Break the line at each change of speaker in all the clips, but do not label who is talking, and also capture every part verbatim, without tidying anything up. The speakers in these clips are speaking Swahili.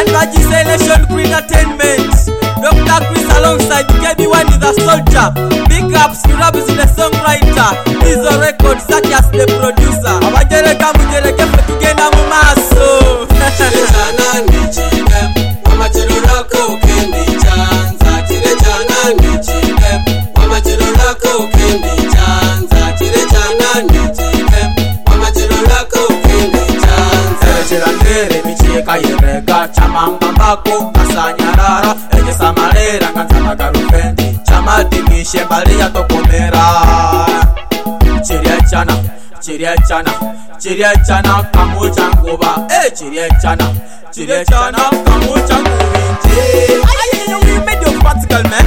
and Vagisa Nation Queen Entertainment. Doctor Chris alongside K B one is a soldier. Big ups to Rabs the songwriter. These are records such as the producer. Abajereka mujereke fe tugenda mu maso.
Chirechana nichidem, mama chirurako kendi chanza. Chirechana nichidem, mama chirurako kendi chanza. Chirechana nichidem, mama chirurako kendi chanza.
Chirandere micheka yereka chamanga mbako kasanyarara eje samalera kanzama garufendi chamatingishe bali ya tokomera. Chiriachana Chiriachana Chiriachana kamuchanguba eh Chiriachana Chiriachana kamuchangubinje. Aye, you made your practical man.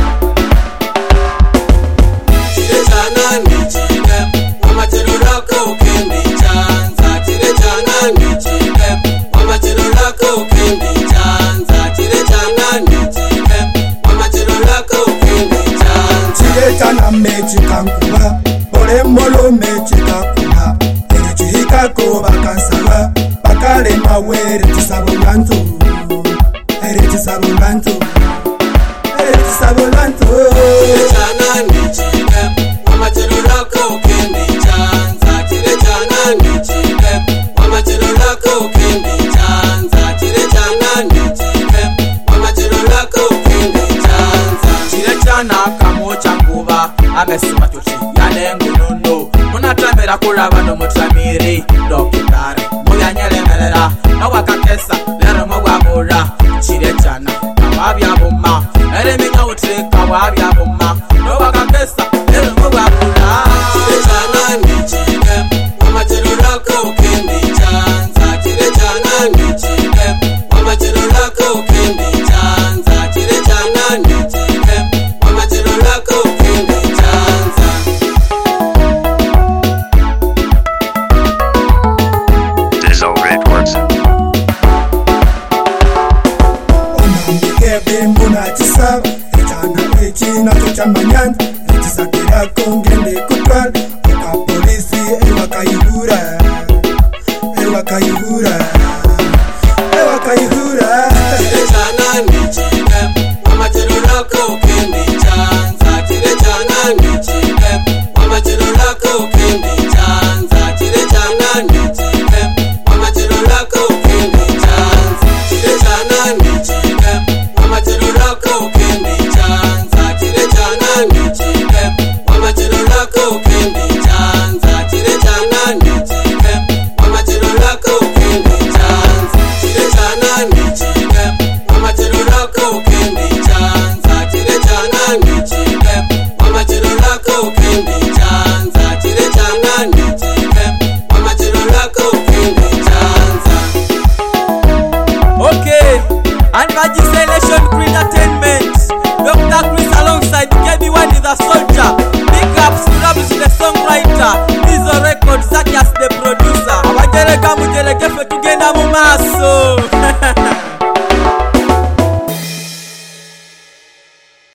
Chirechana nichidem, mama chirurako kendi chanza. Chirechana nichidem, mama chirurako kendi chanza. Chirechana nichidem, mama chirurako kendi chanza.
Chirechana mechi kankuba, ole molo mechi kakuba. Ere chihika ko bakansaba, bakale mawere tisabolanto. Ere tisabolanto, ere tisabolanto.
Chirechana nichidem, mama chirurako kendi chanza. Chirechana nichidem, mama chirurako kendi chanza. Chirechana nichidem, mama chirurako kendi chanza.
Chiriachana kamuchanguba amesima tuchi yanengununo munatamera kuraba no mutramiri dokitare muyanyelemerera no wakakesa lero mwabura. Chiriachana kawabyabuma ereminya utreka wabyabuma no wakakesa lero mwabura.
Chirechana nichidem, mama chirurako kendi chanza. Chirechana nichidem, mama chirurako kendi chanza. Chirechana nichidem, mama chirurako kendi chanza.
Dizzle Records.
Omambikebe mbuna chisaba, echana echina chochamanyanda. Echisakira kongende kutwala, oka polisi ewa kaihura. Ewa kaihura, ewa kaihura.
Chirechana nichidem, mama chirurako kendi chanza. Chirechana nichidem, mama chirurako kendi chanza. Chirechana nichidem, mama chirurako kendi chanza. Chirechana nichidem, mama chirurako kendi chanza. Chirechana nichidem, mama chirurako kendi chanza. Chirechana nichidem, mama chirurako kendi chanza. Chirechana nichidem, mama chirurako kendi chanza. Chirechana nichidem, mama chirurako kendi chanza. Chirechana nichidem, mama chirurako kendi chanza.
Okay, and Vagisa Nation Queen Entertainment. Doctor Chris alongside K B one is a soldier. Big ups to Rabs the songwriter. These are records such as the producer. Abajereka mujereke fe tugenda mu maso.